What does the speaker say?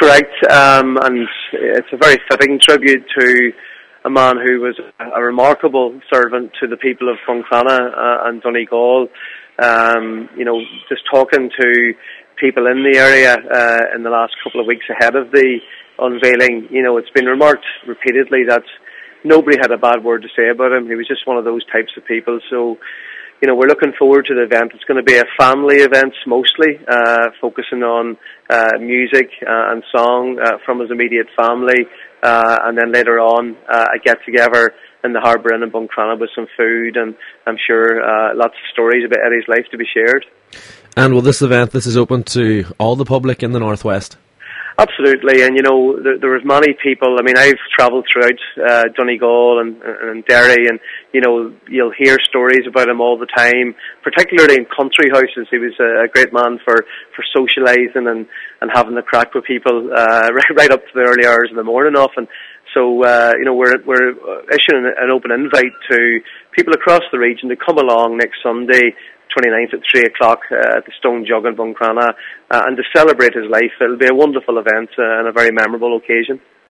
correct, and it's a very fitting tribute to a man who was a remarkable servant to the people of Buncrana and Donegal. Just talking to people in the area in the last couple of weeks ahead of the unveiling, it's been remarked repeatedly that nobody had a bad word to say about him. He was just one of those types of people. So, we're looking forward to the event. It's going to be a family event mostly, focusing on music and song from his immediate family, and then later on a get-together in the Harbour Inn in Buncrana with some food, and I'm sure lots of stories about Eddie's life to be shared. And will this is open to all the public in the Northwest? Absolutely, and there was many people. I mean, I've travelled throughout Donegal and Derry, and you'll hear stories about him all the time, particularly in country houses. He was a great man for socialising and having the crack with people right up to the early hours of the morning often. So we're issuing an open invite to people across the region to come along next Sunday, 29th at 3 o'clock at the Stone Jug in Buncrana, and to celebrate his life. It'll be a wonderful event and a very memorable occasion.